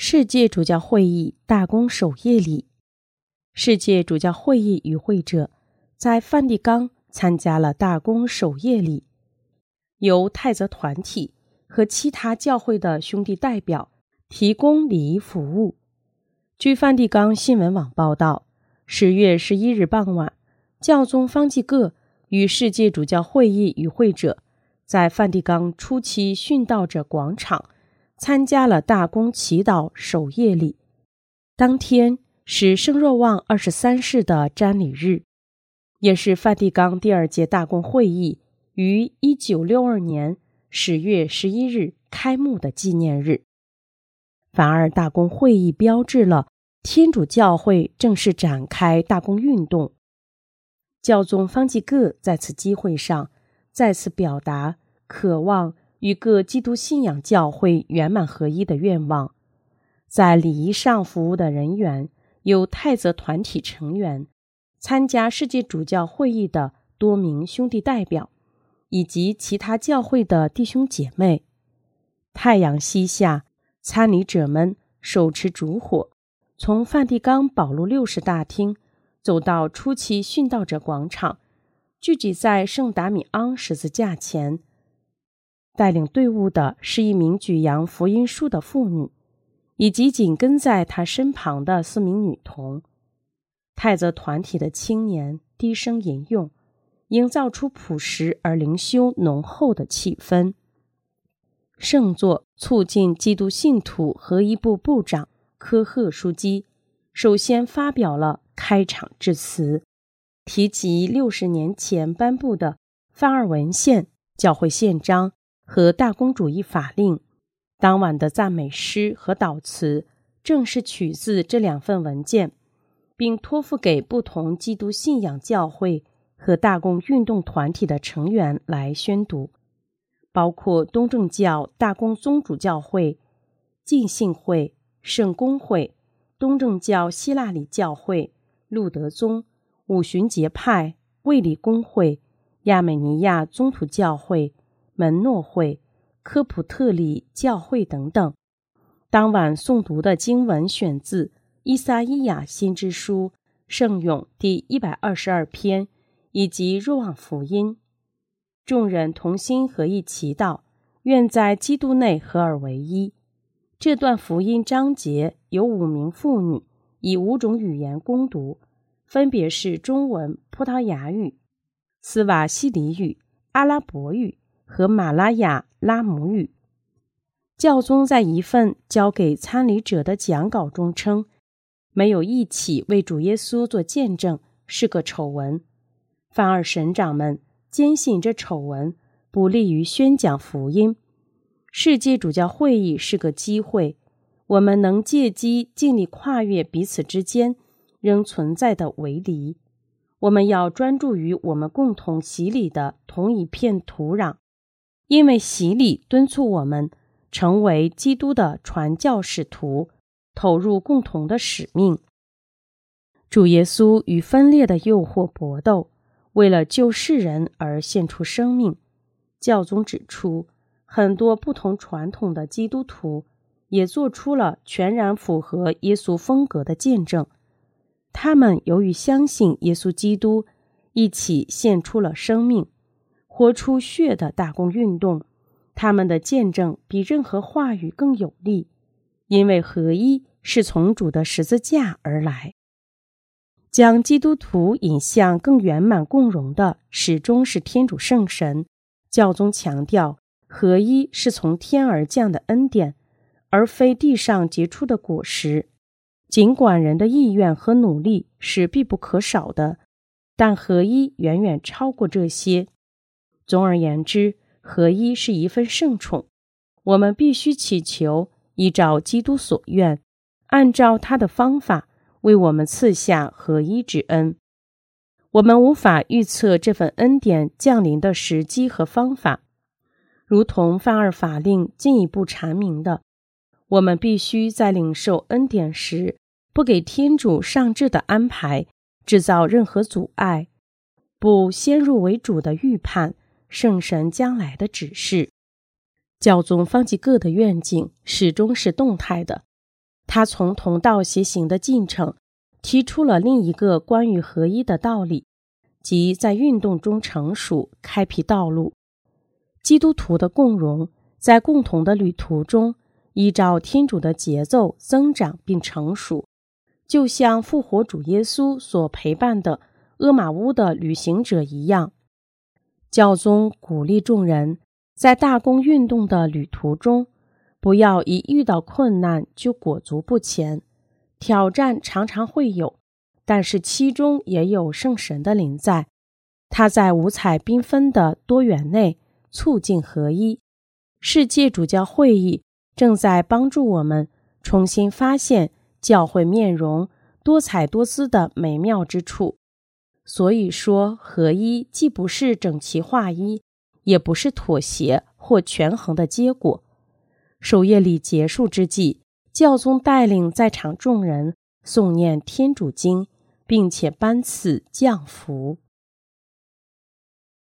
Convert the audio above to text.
世界主教会议大公守夜礼。世界主教会议与会者在梵蒂冈参加了大公守夜礼，由泰泽团体和其他教会的兄弟代表提供礼仪服务。据梵蒂冈新闻网报道，10月11日傍晚，教宗方济各与世界主教会议与会者在梵蒂冈初期殉道者广场参加了大公祈祷守夜礼。当天是圣若望23世的瞻礼日，也是梵蒂冈第2届大公会议于1962年10月11日开幕的纪念日。反而大公会议标志了天主教会正式展开大公运动。教宗方济各在此机会上再次表达渴望与各基督信仰教会圆满合一的愿望。在礼仪上服务的人员有泰泽团体成员、参加世界主教会议的多名兄弟代表，以及其他教会的弟兄姐妹。太阳西下，参礼者们手持烛火，从梵蒂冈保禄六世大厅走到初期殉道者广场，聚集在圣达米昂十字架前。带领队伍的是一名举扬福音书的妇女，以及紧跟在她身旁的4名女童。泰泽团体的青年低声吟咏，营造出朴实而灵修浓厚的气氛。圣座促进基督信徒合一部部长科赫枢机首先发表了开场致辞，提及60年前颁布的梵二文献、教会宪章和大公主义法令。当晚的赞美诗和祷词正是取自这2份文件，并托付给不同基督信仰教会和大公运动团体的成员来宣读，包括东正教大公宗主教会、浸信会、圣公会、东正教希腊礼教会、路德宗、五旬节派、卫理公会、亚美尼亚宗徒教会、门诺会、科普特里教会等等。当晚诵读的经文选自依撒意亚先知书圣咏第122篇以及若望福音。众人同心合意祈祷，愿在基督内合而为一。这段福音章节由5名妇女以5种语言攻读，分别是中文、葡萄牙语、斯瓦希里语、阿拉伯语和马拉雅拉姆语。教宗在一份交给参礼者的讲稿中称，没有一起为主耶稣做见证是个丑闻。梵二神长们坚信这丑闻不利于宣讲福音。世界主教会议是个机会，我们能借机尽力跨越彼此之间仍存在的围篱。我们要专注于我们共同洗礼的同一片土壤，因为洗礼敦促我们成为基督的传教使徒，投入共同的使命。主耶稣与分裂的诱惑搏斗，为了救世人而献出生命。教宗指出，很多不同传统的基督徒也做出了全然符合耶稣风格的见证。他们由于相信耶稣基督，一起献出了生命，活出血的大公运动。他们的见证比任何话语更有力，因为合一是从主的十字架而来。将基督徒引向更圆满共融的始终是天主圣神。教宗强调，合一是从天而降的恩典，而非地上结出的果实。尽管人的意愿和努力是必不可少的，但合一远远超过这些。总而言之，合一是一份圣宠，我们必须祈求依照基督所愿，按照他的方法为我们赐下合一之恩。我们无法预测这份恩典降临的时机和方法，如同梵二法令进一步阐明的，我们必须在领受恩典时，不给天主上智的安排制造任何阻碍，不先入为主的预判圣神将来的指示。教宗方济各的愿景始终是动态的， 他从同道协行的进程提出了另一个关于合一的道理，即在运动中成熟，开辟道路。基督徒的共融，在共同的旅途中，依照天主的节奏增长并成熟，就像复活主耶稣所陪伴的阿玛乌的旅行者一样。教宗鼓励众人在大公运动的旅途中，不要一遇到困难就裹足不前。挑战常常会有，但是其中也有圣神的临在，它在五彩缤纷的多元内促进合一。世界主教会议正在帮助我们重新发现教会面容多彩多姿的美妙之处。所以说，合一既不是整齐划一，也不是妥协或权衡的结果。守夜礼结束之际，教宗带领在场众人诵念天主经，并且颁赐降福。